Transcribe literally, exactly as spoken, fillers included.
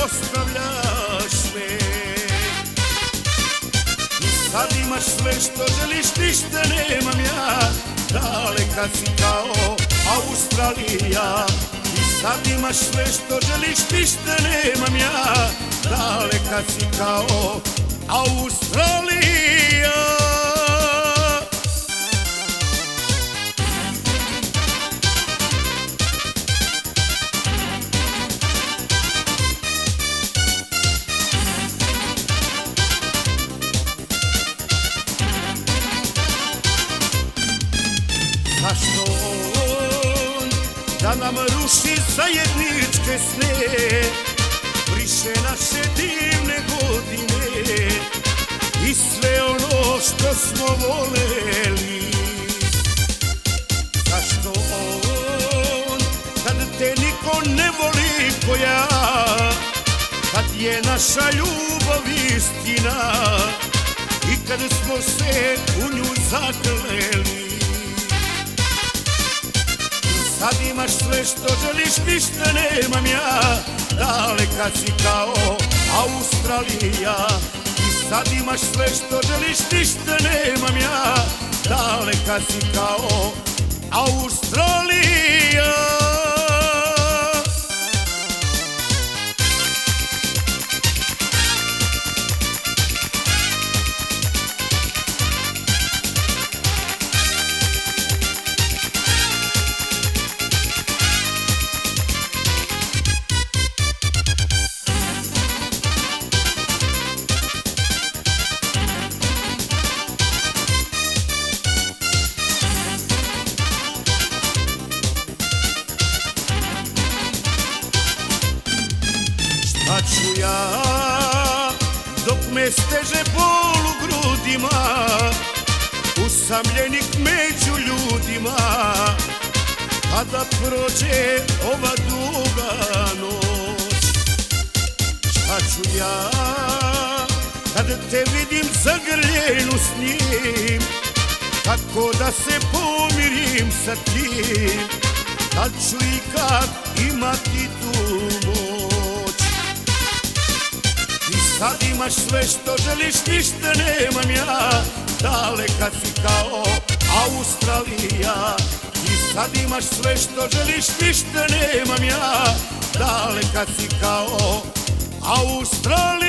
ostavljaš me. I sad imaš sve što želiš, ništa nemam ja, daleka si kao Australija. I sad imaš sve što želiš, ništa nemam ja, daleka si kao Australija. Zašto on da nam ruši zajedničke sne, briše naše divne godine i sve ono što smo voleli? Zašto on kad te niko ne voli ko ja, kad je naša ljubav istina i kad smo se u nju zakleli? Sad imaš sve što želiš, ništa nemam ja, daleka si kao Australija. I sad imaš sve što želiš, ništa nemam ja, daleka si kao Australija. Šta ću ja dok me steže bol u grudima, usamljenik među ljudima, kada prođe ova duga noć? Šta ću ja kad te vidim zagrljenu s njim, kako da se pomirim sa tim? Kad ću i kad imati tu moć? I sad imaš sve što želiš, ništa nemam ja, daleka si kao Australija. I sad imaš sve što želiš, ništa nemam ja, daleka si kao Australija.